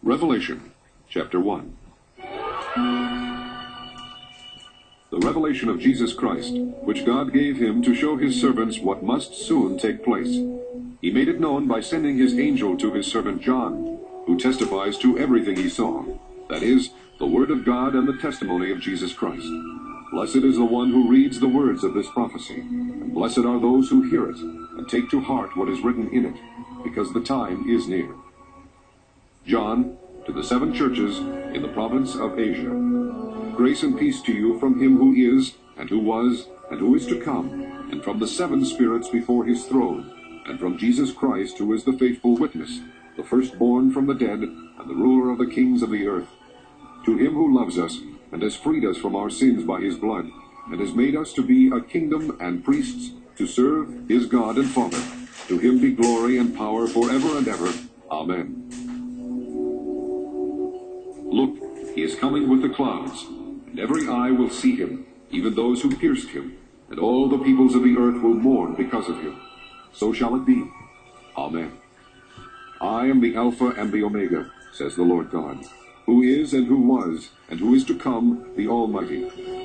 Revelation, chapter 1. The revelation of Jesus Christ, which God gave him to show his servants what must soon take place. He made it known by sending his angel to his servant John, who testifies to everything he saw, that is, the word of God and the testimony of Jesus Christ. Blessed is the one who reads the words of this prophecy, and blessed are those who hear it, and take to heart what is written in it, because the time is near. John, to the 7 churches in the province of Asia. Grace and peace to you from him who is, and who was, and who is to come, and from the 7 spirits before his throne, and from Jesus Christ, who is the faithful witness, the firstborn from the dead, and the ruler of the kings of the earth. To him who loves us, and has freed us from our sins by his blood, and has made us to be a kingdom and priests, to serve his God and Father. To him be glory and power forever and ever. Amen. Look, he is coming with the clouds, and every eye will see him, even those who pierced him, and all the peoples of the earth will mourn because of him. So shall it be. Amen. I am the Alpha and the Omega, says the Lord God, who is and who was, and who is to come, the Almighty.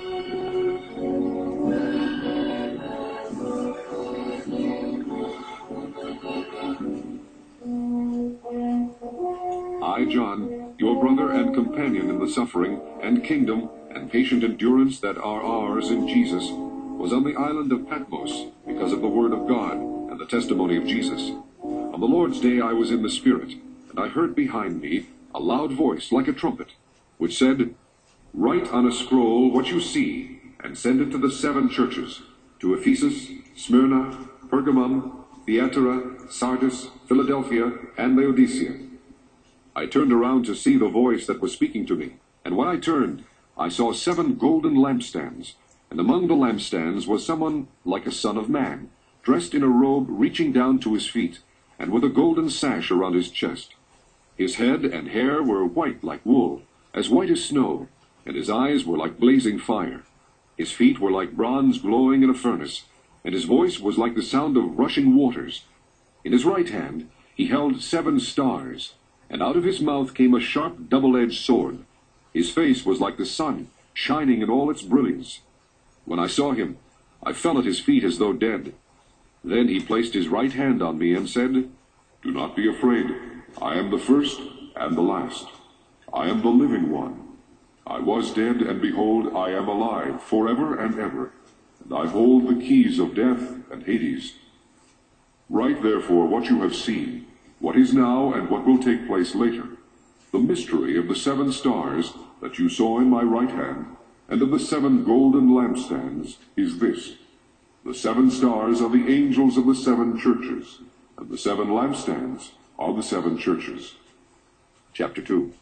I, John, your brother and companion in the suffering and kingdom and patient endurance that are ours in Jesus, was on the island of Patmos because of the word of God and the testimony of Jesus. On the Lord's day I was in the Spirit, and I heard behind me a loud voice like a trumpet, which said, Write on a scroll what you see, and send it to the 7 churches, to Ephesus, Smyrna, Pergamum, Thyatira, Sardis, Philadelphia, and Laodicea. I turned around to see the voice that was speaking to me, and when I turned, I saw 7 golden lampstands, and among the lampstands was someone like a son of man, dressed in a robe reaching down to his feet, and with a golden sash around his chest. His head and hair were white like wool, as white as snow, and his eyes were like blazing fire. His feet were like bronze glowing in a furnace, and his voice was like the sound of rushing waters. In his right hand he held 7 stars, and out of his mouth came a sharp double-edged sword. His face was like the sun, shining in all its brilliance. When I saw him, I fell at his feet as though dead. Then he placed his right hand on me and said, Do not be afraid. I am the first and the last. I am the living one. I was dead, and behold, I am alive forever and ever, and I hold the keys of death and Hades. Write therefore what you have seen, what is now and what will take place later. The mystery of the 7 stars that you saw in my right hand, and of the 7 golden lampstands, is this. The 7 stars are the angels of the 7 churches, and the 7 lampstands are the 7 churches. Chapter 2.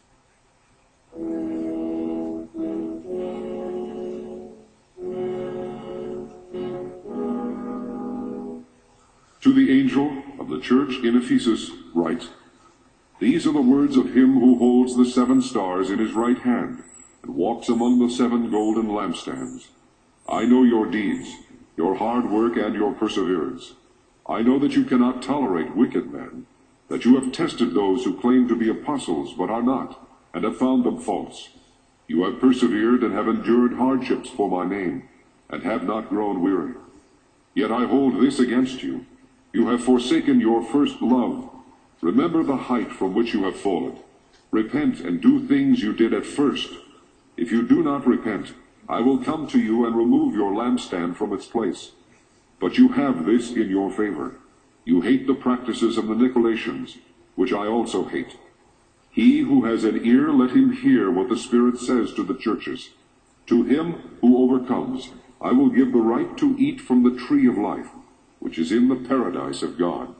To the angel of the church in Ephesus write, These are the words of him who holds the 7 stars in his right hand, and walks among the 7 golden lampstands. I know your deeds, your hard work, and your perseverance. I know that you cannot tolerate wicked men, that you have tested those who claim to be apostles but are not, and have found them false. You have persevered and have endured hardships for my name, and have not grown weary. Yet I hold this against you. You have forsaken your first love. Remember the height from which you have fallen. Repent and do things you did at first. If you do not repent, I will come to you and remove your lampstand from its place. But you have this in your favor. You hate the practices of the Nicolaitans, which I also hate. He who has an ear, let him hear what the Spirit says to the churches. To him who overcomes, I will give the right to eat from the tree of life, which is in the paradise of God.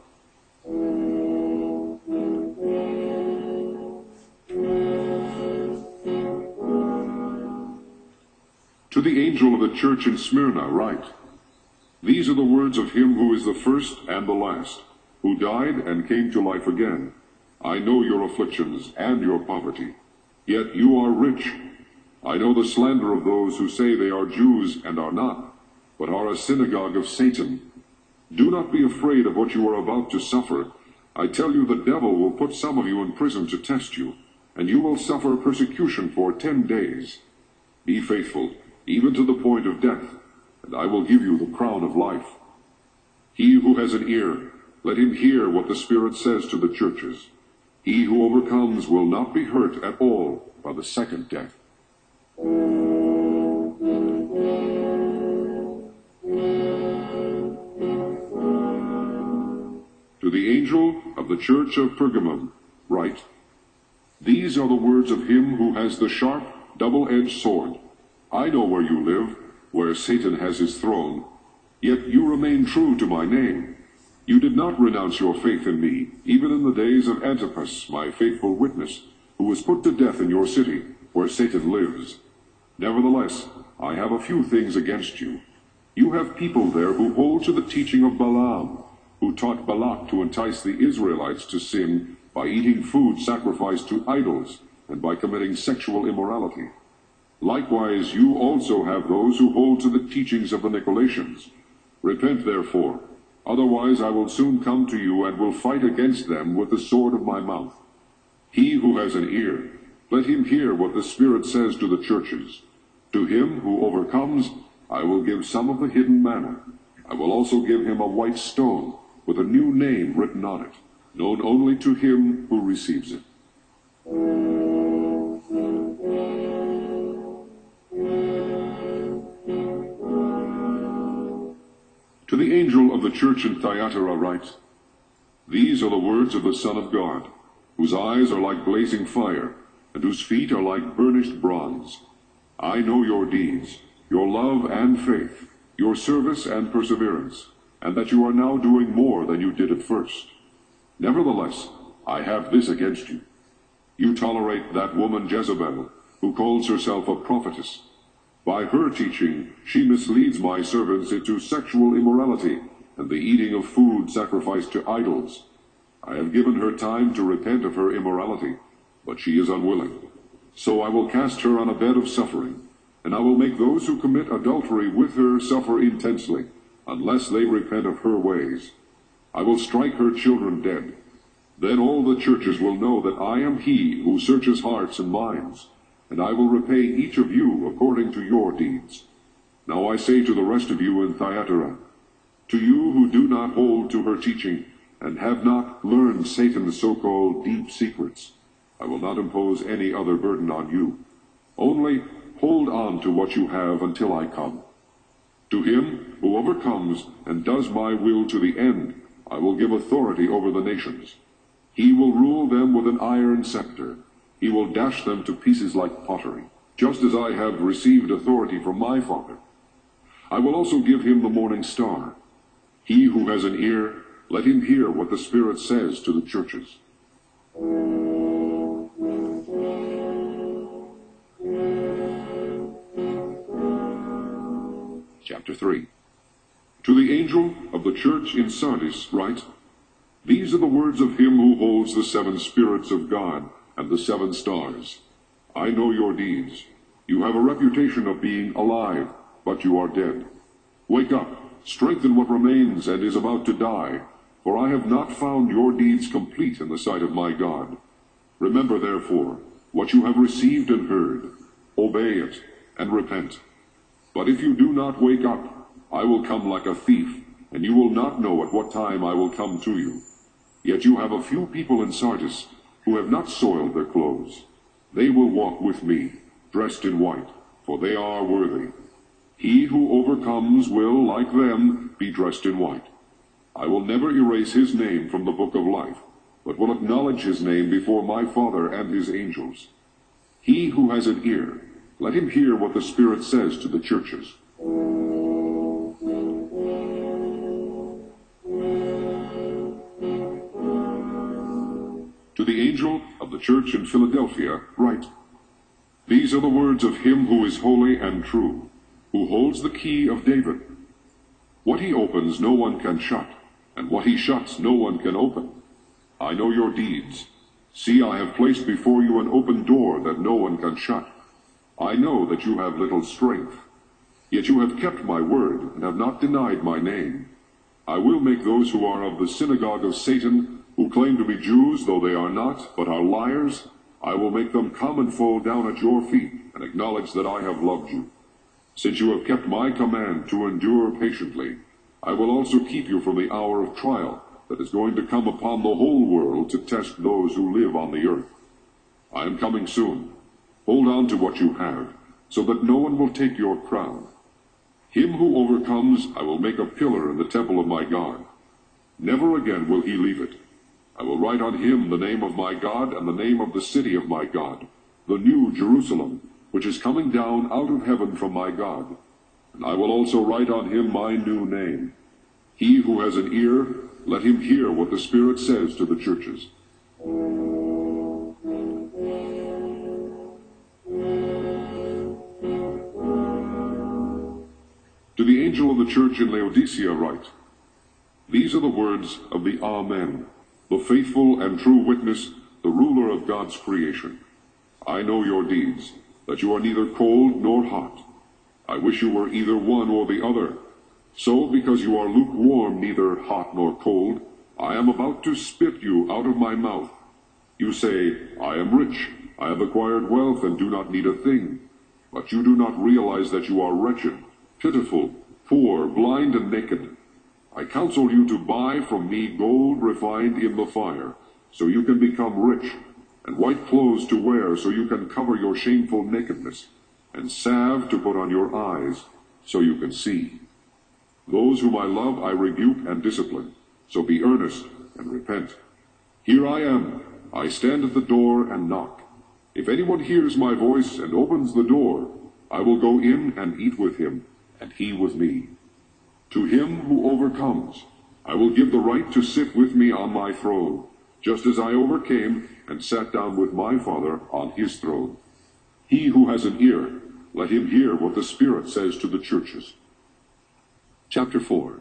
To the angel of the church in Smyrna write, These are the words of him who is the first and the last, who died and came to life again. I know your afflictions and your poverty, yet you are rich. I know the slander of those who say they are Jews and are not, but are a synagogue of Satan. Do not be afraid of what you are about to suffer. I tell you, the devil will put some of you in prison to test you, and you will suffer persecution for 10 days. Be faithful, even to the point of death, and I will give you the crown of life. He who has an ear, let him hear what the Spirit says to the churches. He who overcomes will not be hurt at all by the second death. To the angel of the church of Pergamum, write, These are the words of him who has the sharp, double-edged sword. I know where you live, where Satan has his throne. Yet you remain true to my name. You did not renounce your faith in me, even in the days of Antipas, my faithful witness, who was put to death in your city, where Satan lives. Nevertheless, I have a few things against you. You have people there who hold to the teaching of Balaam, who taught Balak to entice the Israelites to sin by eating food sacrificed to idols and by committing sexual immorality. Likewise, you also have those who hold to the teachings of the Nicolaitans. Repent, therefore, otherwise I will soon come to you and will fight against them with the sword of my mouth. He who has an ear, let him hear what the Spirit says to the churches. To him who overcomes, I will give some of the hidden manna. I will also give him a white stone with a new name written on it, known only to him who receives it. To the angel of the church in Thyatira write, These are the words of the Son of God, whose eyes are like blazing fire, and whose feet are like burnished bronze. I know your deeds, your love and faith, your service and perseverance, and that you are now doing more than you did at first. Nevertheless, I have this against you. You tolerate that woman Jezebel, who calls herself a prophetess. By her teaching, she misleads my servants into sexual immorality and the eating of food sacrificed to idols. I have given her time to repent of her immorality, but she is unwilling. So I will cast her on a bed of suffering, and I will make those who commit adultery with her suffer intensely, unless they repent of her ways. I will strike her children dead. Then all the churches will know that I am he who searches hearts and minds, and I will repay each of you according to your deeds. Now I say to the rest of you in Thyatira, to you who do not hold to her teaching, and have not learned Satan's so-called deep secrets, I will not impose any other burden on you. Only hold on to what you have until I come. To him who overcomes and does my will to the end, I will give authority over the nations. He will rule them with an iron scepter. He will dash them to pieces like pottery, just as I have received authority from my Father. I will also give him the morning star. He who has an ear, let him hear what the Spirit says to the churches. Chapter 3. To the angel of the church in Sardis write, These are the words of him who holds the 7 spirits of God and the 7 stars. I know your deeds. You have a reputation of being alive, but you are dead. Wake up, strengthen what remains and is about to die, for I have not found your deeds complete in the sight of my God. Remember, therefore, what you have received and heard. Obey it, and repent. But if you do not wake up, I will come like a thief, and you will not know at what time I will come to you. Yet you have a few people in Sardis who have not soiled their clothes. They will walk with me, dressed in white, for they are worthy. He who overcomes will, like them, be dressed in white. I will never erase his name from the book of life, but will acknowledge his name before my Father and his angels. He who has an ear, let him hear what the Spirit says to the churches. To the angel of the church in Philadelphia write, These are the words of him who is holy and true, who holds the key of David. What he opens no one can shut, and what he shuts no one can open. I know your deeds. See, I have placed before you an open door that no one can shut. I know that you have little strength, yet you have kept my word and have not denied my name. I will make those who are of the synagogue of Satan, who claim to be Jews, though they are not, but are liars, I will make them come and fall down at your feet, and acknowledge that I have loved you. Since you have kept my command to endure patiently, I will also keep you from the hour of trial that is going to come upon the whole world to test those who live on the earth. I am coming soon. Hold on to what you have, so that no one will take your crown. Him who overcomes I will make a pillar in the temple of my God. Never again will he leave it. I will write on him the name of my God and the name of the city of my God, the new Jerusalem, which is coming down out of heaven from my God. And I will also write on him my new name. He who has an ear, let him hear what the Spirit says to the churches. To the angel of the church in Laodicea write, These are the words of the Amen, the faithful and true witness, the ruler of God's creation. I know your deeds, that you are neither cold nor hot. I wish you were either one or the other. So, because you are lukewarm, neither hot nor cold, I am about to spit you out of my mouth. You say, I am rich, I have acquired wealth and do not need a thing. But you do not realize that you are wretched, pitiful, poor, blind, and naked. I counsel you to buy from me gold refined in the fire, so you can become rich, and white clothes to wear, so you can cover your shameful nakedness, and salve to put on your eyes, so you can see. Those whom I love I rebuke and discipline, so be earnest and repent. Here I am, I stand at the door and knock. If anyone hears my voice and opens the door, I will go in and eat with him, and he with me. To him who overcomes, I will give the right to sit with me on my throne, just as I overcame and sat down with my Father on his throne. He who has an ear, let him hear what the Spirit says to the churches. Chapter 4.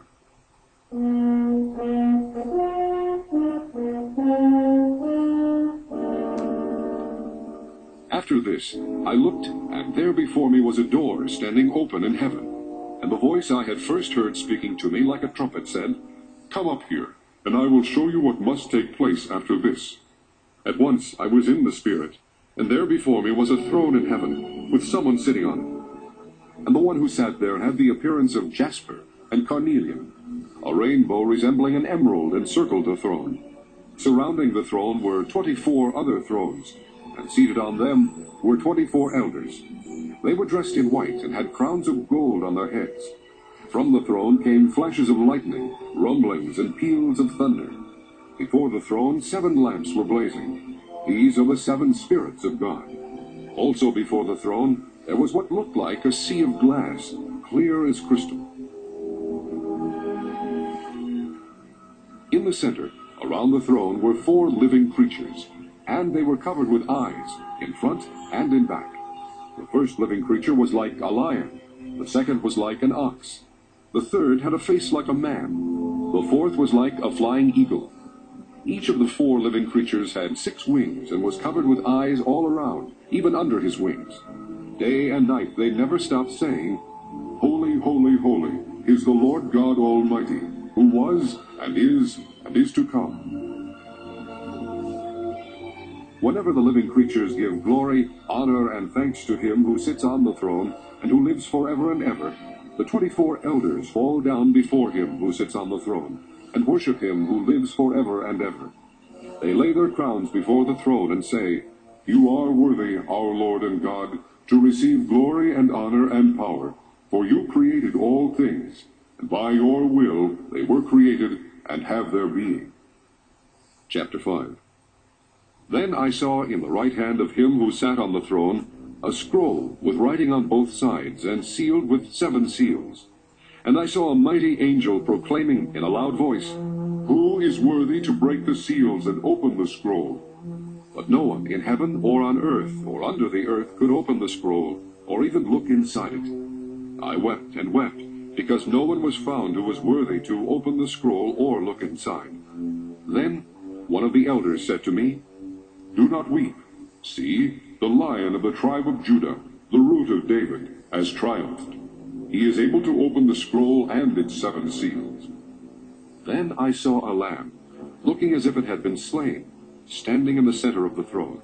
After this, I looked, and there before me was a door standing open in heaven. And the voice I had first heard speaking to me like a trumpet said, Come up here, and I will show you what must take place after this. At once I was in the Spirit, and there before me was a throne in heaven, with someone sitting on it. And the one who sat there had the appearance of jasper and carnelian. A rainbow resembling an emerald encircled the throne. Surrounding the throne were 24 other thrones, and seated on them were 24 elders. They were dressed in white and had crowns of gold on their heads. From the throne came flashes of lightning, rumblings, and peals of thunder. Before the throne 7 lamps were blazing. These are the 7 spirits of God. Also before the throne there was what looked like a sea of glass, clear as crystal. In the center, around the throne, were 4 living creatures, and they were covered with eyes, in front and in back. The first living creature was like a lion, the second was like an ox, the third had a face like a man, the fourth was like a flying eagle. Each of the 4 living creatures had 6 wings and was covered with eyes all around, even under his wings. Day and night they never stopped saying, Holy, holy, holy is the Lord God Almighty, who was and is to come. Whenever the living creatures give glory, honor, and thanks to him who sits on the throne and who lives forever and ever, the 24 elders fall down before him who sits on the throne and worship him who lives forever and ever. They lay their crowns before the throne and say, You are worthy, our Lord and God, to receive glory and honor and power, for you created all things, and by your will they were created and have their being. Chapter 5. Then I saw in the right hand of him who sat on the throne a scroll with writing on both sides, and sealed with 7 seals. And I saw a mighty angel proclaiming in a loud voice, Who is worthy to break the seals and open the scroll? But no one in heaven or on earth or under the earth could open the scroll, or even look inside it. I wept and wept, because no one was found who was worthy to open the scroll or look inside. Then one of the elders said to me, Do not weep. See, the Lion of the tribe of Judah, the Root of David, has triumphed. He is able to open the scroll and its 7 seals. Then I saw a lamb, looking as if it had been slain, standing in the center of the throne.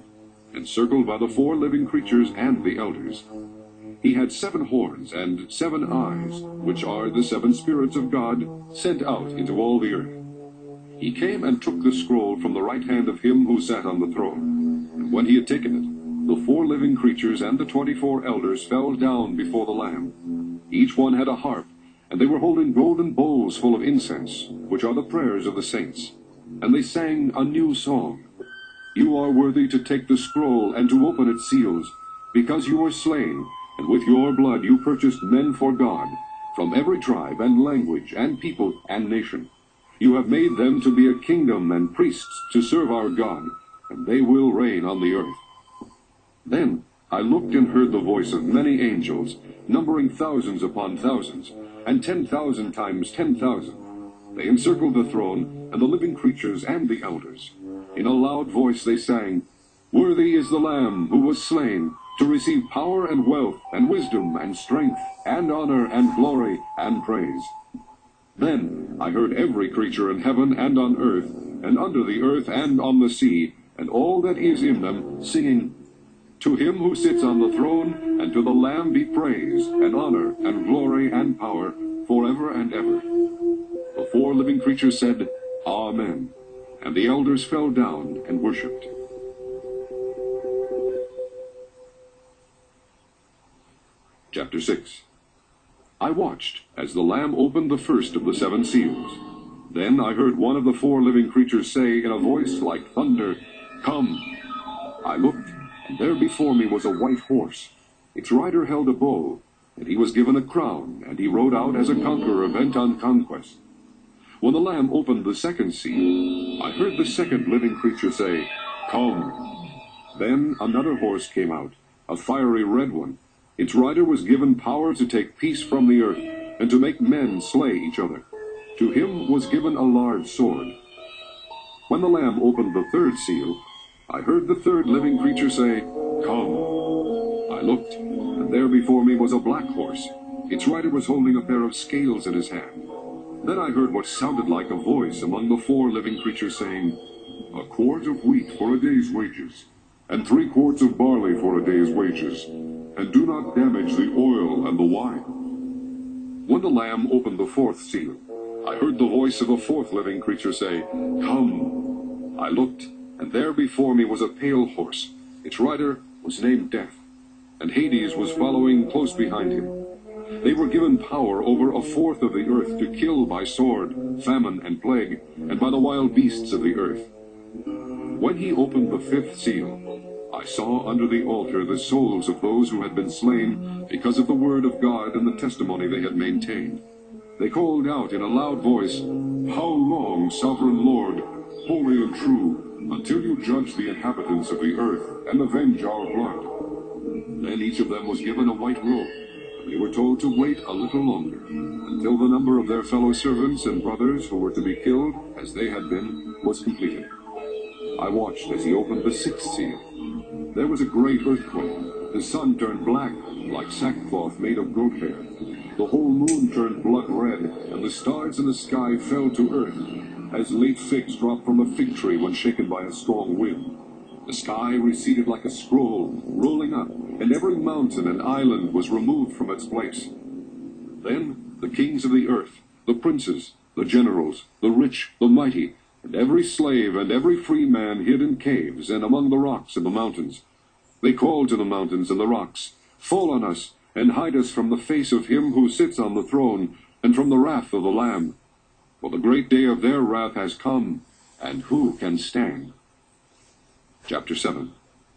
encircled by the 4 living creatures and the elders. He had 7 horns and 7 eyes, which are the 7 spirits of God sent out into all the earth. He came and took the scroll from the right hand of him who sat on the throne. And when he had taken it, the 4 living creatures and the 24 elders fell down before the Lamb. Each one had a harp, and they were holding golden bowls full of incense, which are the prayers of the saints. And they sang a new song. You are worthy to take the scroll and to open its seals, because you were slain, and with your blood you purchased men for God, from every tribe and language and people and nation. You have made them to be a kingdom and priests to serve our God, and they will reign on the earth. Then I looked and heard the voice of many angels, numbering thousands upon thousands, and 10,000 times 10,000. They encircled the throne, and the living creatures and the elders. In a loud voice they sang, Worthy is the Lamb who was slain, to receive power and wealth, and wisdom, and strength, and honor, and glory, and praise. Then I heard every creature in heaven and on earth, and under the earth and on the sea, and all that is in them, singing, To him who sits on the throne, and to the Lamb be praise, and honor, and glory, and power, forever and ever. The 4 living creatures said, Amen. And the elders fell down and worshipped. Chapter 6. I watched as the Lamb opened the first of the 7 seals. Then I heard one of the 4 living creatures say in a voice like thunder, Come. I looked, and there before me was a white horse. Its rider held a bow, and he was given a crown, and he rode out as a conqueror bent on conquest. When the Lamb opened the 2nd seal, I heard the 2nd living creature say, Come. Then another horse came out, a fiery red one. Its rider was given power to take peace from the earth, and to make men slay each other. To him was given a large sword. When the Lamb opened the 3rd seal, I heard the 3rd living creature say, Come. I looked, and there before me was a black horse. Its rider was holding a pair of scales in his hand. Then I heard what sounded like a voice among the 4 living creatures saying, A quart of wheat for a day's wages, and 3 quarts of barley for a day's wages, and do not damage the oil and the wine. When the Lamb opened the 4th seal, I heard the voice of a 4th living creature say, Come. I looked, and there before me was a pale horse. Its rider was named Death, and Hades was following close behind him. They were given power over a 4th of the earth to kill by sword, famine, and plague, and by the wild beasts of the earth. When he opened the 5th seal, I saw under the altar the souls of those who had been slain because of the word of God and the testimony they had maintained. They called out in a loud voice, How long, sovereign Lord, holy and true, until you judge the inhabitants of the earth and avenge our blood? Then each of them was given a white robe. They were told to wait a little longer, until the number of their fellow servants and brothers who were to be killed, as they had been, was completed. I watched as he opened the 6th seal. There was a great earthquake. The sun turned black, like sackcloth made of goat hair. The whole moon turned blood red, and the stars in the sky fell to earth, as late figs drop from a fig tree when shaken by a strong wind. The sky receded like a scroll, rolling up, and every mountain and island was removed from its place. Then the kings of the earth, the princes, the generals, the rich, the mighty, and every slave and every free man hid in caves and among the rocks of the mountains. They called to the mountains and the rocks, Fall on us, and hide us from the face of him who sits on the throne, and from the wrath of the Lamb. For the great day of their wrath has come, and who can stand? Chapter 7.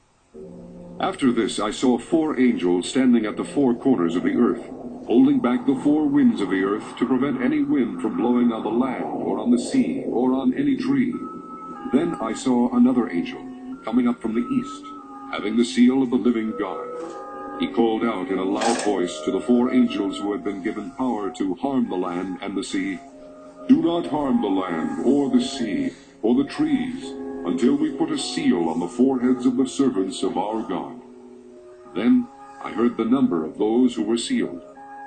After this I saw 4 angels standing at the 4 corners of the earth, holding back the 4 winds of the earth to prevent any wind from blowing on the land, or on the sea, or on any tree. Then I saw another angel, coming up from the east, having the seal of the living God. He called out in a loud voice to the 4 angels who had been given power to harm the land and the sea, Do not harm the land, or the sea, or the trees, until we put a seal on the foreheads of the servants of our God. Then I heard the number of those who were sealed,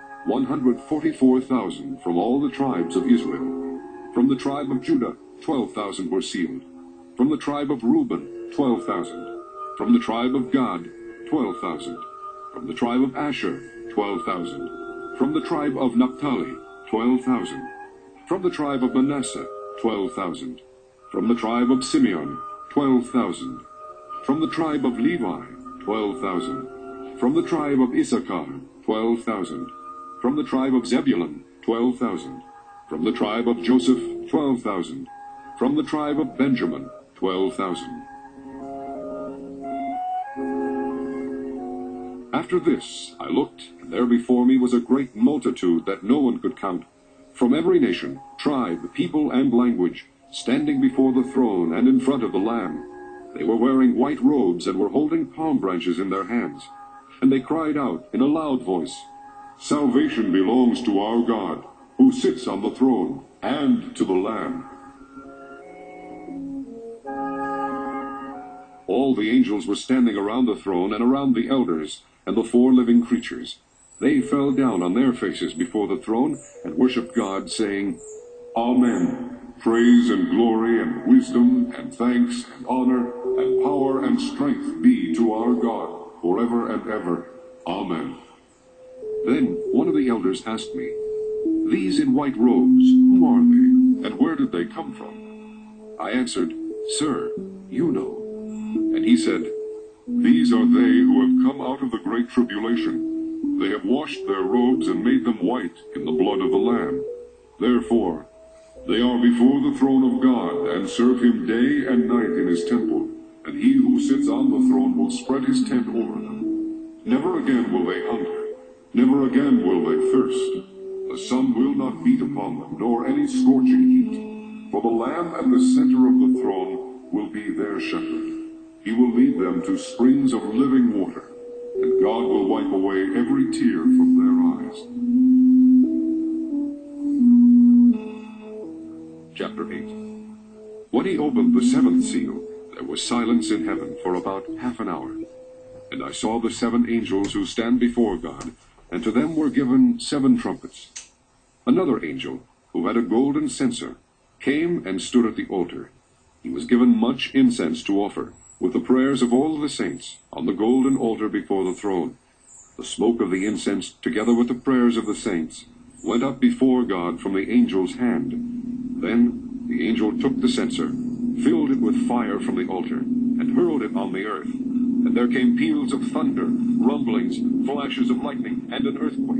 144,000 from all the tribes of Israel. From the tribe of Judah, 12,000 were sealed. From the tribe of Reuben, 12,000. From the tribe of Gad, 12,000. From the tribe of Asher, 12,000. From the tribe of Naphtali, 12,000. From the tribe of Manasseh, 12,000. From the tribe of Simeon, 12,000. From the tribe of Levi, 12,000. From the tribe of Issachar, 12,000. From the tribe of Zebulun, 12,000. From the tribe of Joseph, 12,000. From the tribe of Benjamin, 12,000. After this I looked, and there before me was a great multitude that no one could count, from every nation, tribe, people, and language, standing before the throne and in front of the Lamb. They were wearing white robes and were holding palm branches in their hands. And they cried out in a loud voice, "Salvation belongs to our God, who sits on the throne, and to the Lamb." All the angels were standing around the throne and around the elders and the 4 living creatures. They fell down on their faces before the throne and worshipped God, saying, "Amen. Praise and glory and wisdom and thanks and honor and power and strength be to our God forever and ever. Amen." Then one of the elders asked me, "These in white robes, who are they, and where did they come from?" I answered, "Sir, you know." And he said, "These are they who have come out of the great tribulation. They have washed their robes and made them white in the blood of the Lamb. Therefore, they are before the throne of God and serve him day and night in his temple, and he who sits on the throne will spread his tent over them. Never again will they hunger, never again will they thirst. The sun will not beat upon them, nor any scorching heat. For the Lamb at the center of the throne will be their shepherd. He will lead them to springs of living water, and God will wipe away every tear from their eyes." Chapter 8. When he opened the 7th seal, there was silence in heaven for about half an hour. And I saw the 7 angels who stand before God, and to them were given 7 trumpets. Another angel, who had a golden censer, came and stood at the altar. He was given much incense to offer, with the prayers of all the saints, on the golden altar before the throne. The smoke of the incense, together with the prayers of the saints, went up before God from the angel's hand. Then the angel took the censer, filled it with fire from the altar, and hurled it on the earth. And there came peals of thunder, rumblings, flashes of lightning, and an earthquake.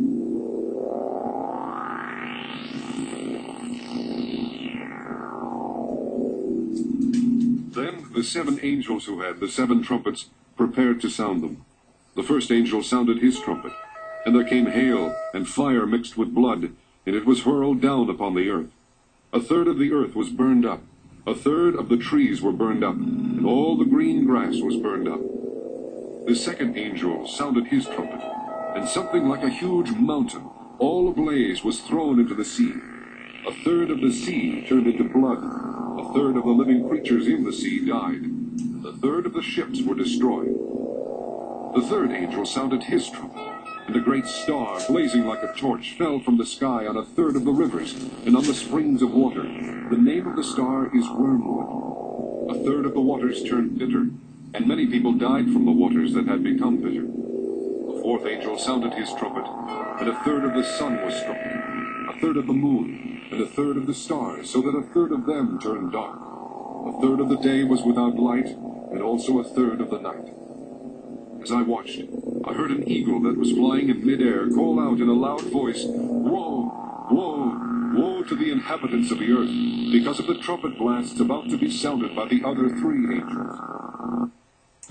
Then the 7 angels who had the 7 trumpets prepared to sound them. The first angel sounded his trumpet, and there came hail and fire mixed with blood, and it was hurled down upon the earth. A third of the earth was burned up, a third of the trees were burned up, and all the green grass was burned up. The second angel sounded his trumpet, and something like a huge mountain, all ablaze, was thrown into the sea. A third of the sea turned into blood. A third of the living creatures in the sea died. A third of the ships were destroyed. The third angel sounded his trumpet, and a great star, blazing like a torch, fell from the sky on a third of the rivers and on the springs of water. The name of the star is Wormwood. A third of the waters turned bitter, and many people died from the waters that had become bitter. The fourth angel sounded his trumpet, and a third of the sun was struck, a third of the moon, and a third of the stars, so that a third of them turned dark. A third of the day was without light, and also a third of the night. As I watched, I heard an eagle that was flying in midair call out in a loud voice, "Woe, woe, woe to the inhabitants of the earth, because of the trumpet blasts about to be sounded by the other 3 angels."